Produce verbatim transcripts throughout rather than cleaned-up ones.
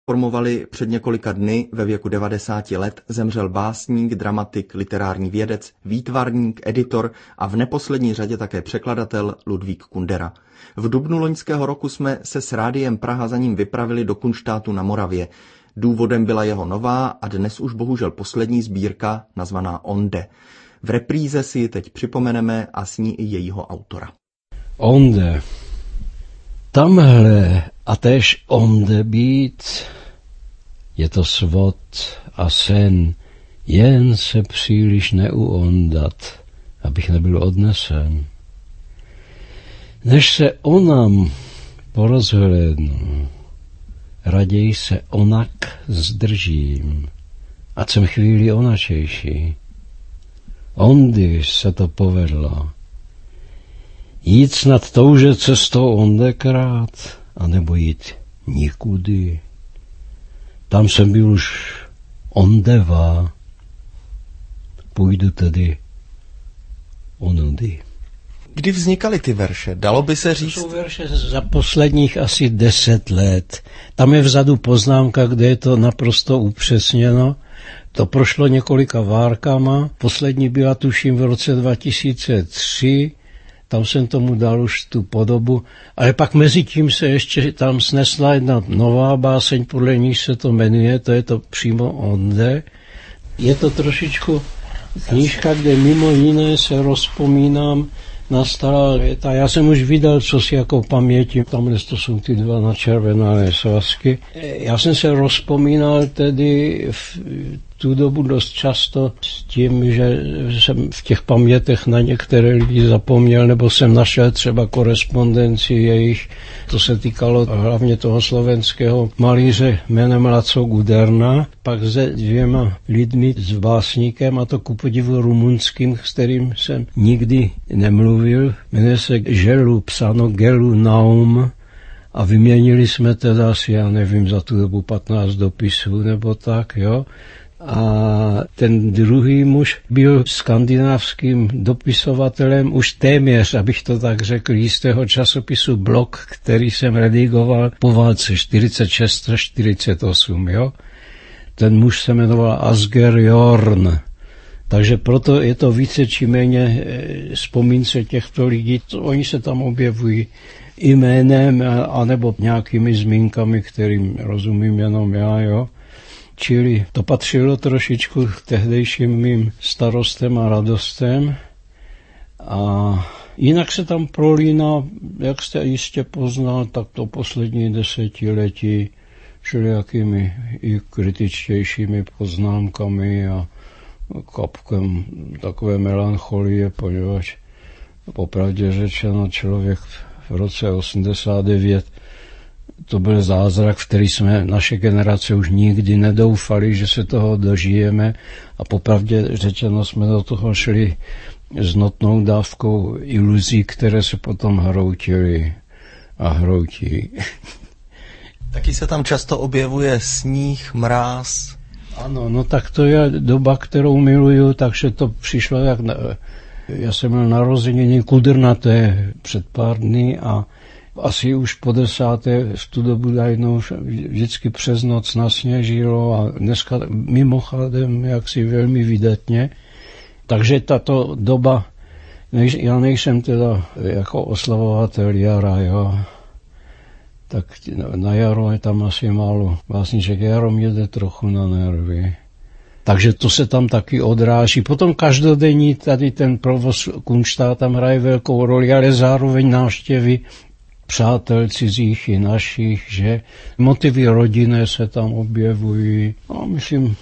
informovali, před několika dny ve věku devadesáti let zemřel básník, dramatik, literární vědec, výtvarník, editor a v neposlední řadě také překladatel Ludvík Kundera. V dubnu loňského roku jsme se s Rádiem Praha za ním vypravili do Kunštátu na Moravě. Důvodem byla jeho nová a dnes už bohužel poslední sbírka nazvaná Onde. V repríze si ji teď připomeneme a s ní i jejího autora. Onde. Tamhle a též onde být, je to svod a sen, jen se příliš neuondat, abych nebyl odnesen. Než se onam porozhlédnu, raději se onak zdržím, a jsem chvíli onačejší. Ondy se to povedlo. Jít snad touže cestou ondekrát, anebo jít nikudy. Tam jsem byl už ondeva, půjdu tedy onudy. Kdy vznikaly ty verše? Dalo by se říct? To jsou verše za posledních asi deset let. Tam je vzadu poznámka, kde je to naprosto upřesněno. To prošlo několika várkama. Poslední byla tuším v roce dva tisíce tři. Tam jsem tomu dal už tu podobu. Ale pak mezi tím se ještě tam snesla jedna nová báseň, podle níž se to jmenuje. To je to přímo onde. Je to trošičku knížka, kde mimo jiné se rozpomínám na stará léta. Já jsem už vydal cosi jako paměti, tamhle to jsou ty dva načervenané svazky. Já jsem se rozpomínal tedy v tu dobu dost často s tím, že jsem v těch pamětech na některé lidi zapomněl, nebo jsem našel třeba korespondenci jejich. To se týkalo hlavně toho slovenského malíře jménem Laco Guderna, pak se dvěma lidmi, s básníkem, a to ku podivu rumunským, s kterým jsem nikdy nemluvil. Jmenuje se Želu, psáno Gelu Naum, a vyměnili jsme teda asi, já nevím, za tu dobu patnáct dopisů nebo tak, jo. A ten druhý muž byl skandinávským dopisovatelem už téměř, abych to tak řekl, jistého časopisu Blok, který jsem redigoval po válce čtyřicet šest až čtyřicet osm, jo. Ten muž se jmenoval Asger Jorn. Takže proto je to více či méně vzpomínce těchto lidí. Oni se tam objevují jménem anebo nějakými zmínkami, kterým rozumím jenom já, jo. Čili to patřilo trošičku k tehdejším mým starostem a radostem. A jinak se tam prolíná, jak jste jistě poznal, tak to poslední desetiletí všelijakými i kritičtějšími poznámkami a kapkem takové melancholie, poněvadž popravdě řečeno člověk v roce osmdesát devět to byl zázrak, v který jsme naše generace už nikdy nedoufali, že se toho dožijeme, a popravdě řečeno jsme do toho šli s notnou dávkou iluzí, které se potom hroutily a hroutí. Taky se tam často objevuje sníh, mráz. Ano, no tak to je doba, kterou miluju, takže to přišlo jak... Na... Já jsem měl narozeniny kudrnaté před pár dny a asi už po desáté v tu dobu najednou vždycky přes noc nasněžilo a dneska mimochodem jaksi velmi vydatně. Takže tato doba, než, já nejsem teda jako oslavovatel jara, jo, tak na jaro je tam asi málo básniček. Jaro mě jde trochu na nervy. Takže to se tam taky odráží. Potom každodenní tady ten provoz Kunštátu tam hraje velkou roli, ale zároveň návštěvy přátel cizích i našich, že motivy rodinné se tam objevují. No, myslím,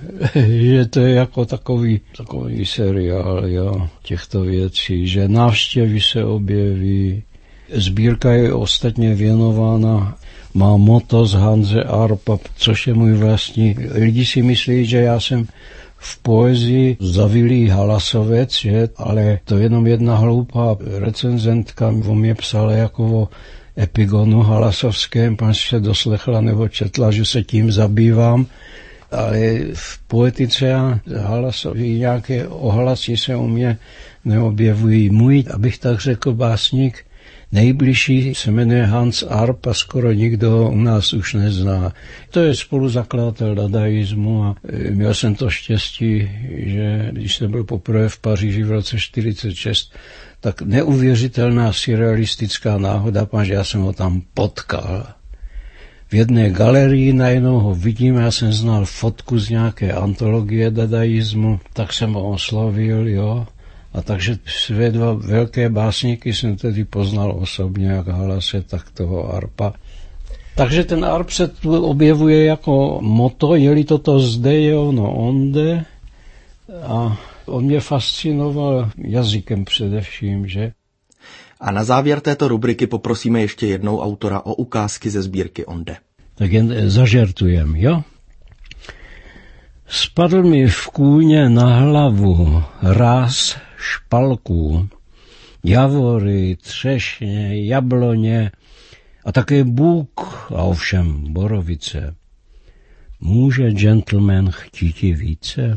že to je jako takový, takový seriál, jo, těchto věcí, že návštěvy se objeví. Sbírka je ostatně věnována, má moto z Hanze Arpa, což je můj vlastní. Lidi si myslí, že já jsem v poezii zavilý halasovec, že? Ale to je jenom jedna hloupá recenzentka o mě psala jako o epigonu halasovském, pan se doslechla nebo četla, že se tím zabývám, ale v poetice a halasoví nějaké ohlasy se u mě neobjevují. Můj, abych tak řekl, básník, Nejbližší se jmenuje Hans Arp a skoro nikdo ho u nás už nezná. To je spoluzakladatel dadaismu a měl jsem to štěstí, že když jsem byl poprvé v Paříži v roce čtyřicet šest, tak neuvěřitelná surrealistická náhoda, že já jsem ho tam potkal. V jedné galerii najednou ho vidím, já jsem znal fotku z nějaké antologie dadaismu, tak jsem ho oslovil, jo. A takže své dva velké básníky jsem tedy poznal osobně, jak Halase, tak toho Arpa. Takže ten Arp se tu objevuje jako moto, je-li toto zde, je ono onde. A on mě fascinoval jazykem především, že? A na závěr této rubriky poprosíme ještě jednou autora o ukázky ze sbírky Onde. Tak jen zažertujem, jo? Spadl mi v kůně na hlavu ráz špalků, javory, třešně, jabloně a také bůk a ovšem borovice. Může gentleman chtíti více?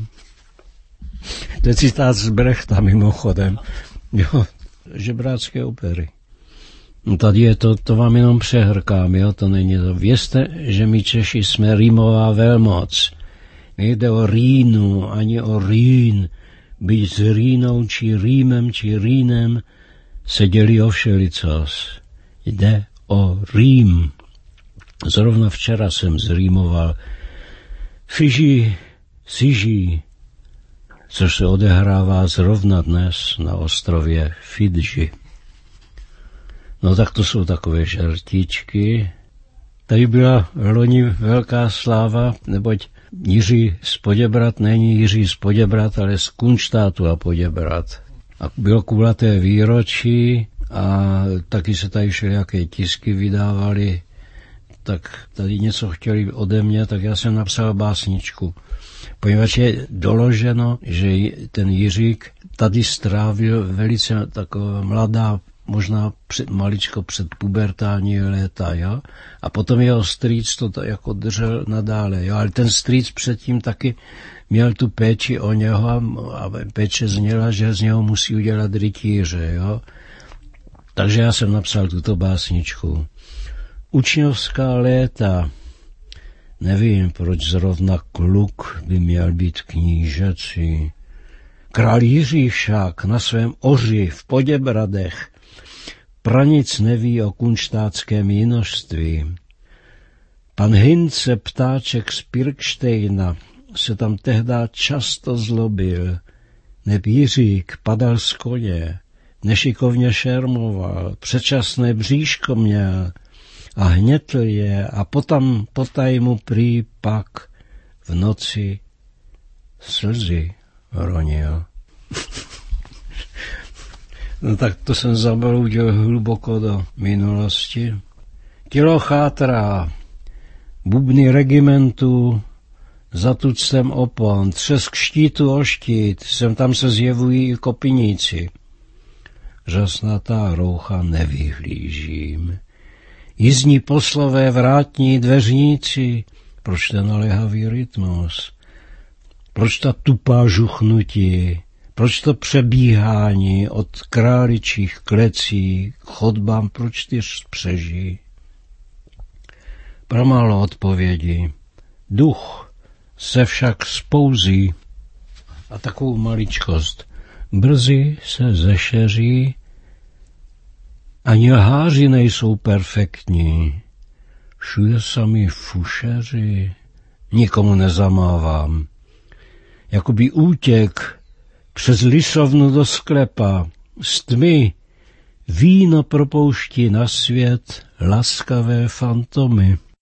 To je citát z Brechta mimochodem, jo, žebrácké opery. No tady je to, to vám jenom přehrkám, jo, to není to. Vězte, že my Češi jsme rýmová velmoc. Nejde o Rýnu, ani o Rýn. Byť s Rýnou, či Rýmem, či Rýnem se dělí o všelicos. Jde o Rým. Zrovna včera jsem zrýmoval Fidži, Siži, což se odehrává zrovna dnes na ostrově Fidži. No tak to jsou takové žertičky. Tady byla loni velká sláva, neboť Jiří z Poděbrad není Jiří z Poděbrad, ale z Kunštátu a Poděbrad. A bylo kulaté výročí a taky se tady všelijaké tisky vydávaly, tak tady něco chtěli ode mě, tak já jsem napsal básničku. Poněvadž je doloženo, že ten Jiřík tady strávil velice taková mladá, možná před, maličko před pubertální léta, jo? A potom jeho strýc to jako držel nadále, jo? Ale ten strýc předtím taky měl tu péči o něho a péče zněla, že z něho musí udělat rytíře, jo? Takže já jsem napsal tuto básničku. Učňovská léta, nevím, proč zrovna kluk by měl být knížecí. Král Jiří však na svém oři v Poděbradech pranic neví o kunštátském jinožství. Pan Hince, ptáček z Pirkštejna, se tam tehdá často zlobil, neb Jiřík padal z koně, nešikovně šermoval, předčasné bříško měl a hnětl je a potom potaj mu prý pak v noci slzy ronil. No tak to jsem zabloudil hluboko do minulosti. Tělo chátrá, bubny regimentu, za tuctem opon, třesk štítu o štít, sem tam se zjevují i kopiníci. Řasnatá roucha nevyhlížím. Jízdní poslové vrátní dveřníci, proč ten naléhavý rytmus? Proč ta tupá žuchnutí? Proč to přebíhání od králičích klecí k chodbám pro čtyř spřeží? Pramálo odpovědi. Duch se však spouzí a takovou maličkost brzy se zešeří. Ani lháři nejsou perfektní. Všude sami fušeři. Nikomu nezamávám. Jakoby útěk přes lisovnu do sklepa. Z tmy víno propouští na svět laskavé fantomy.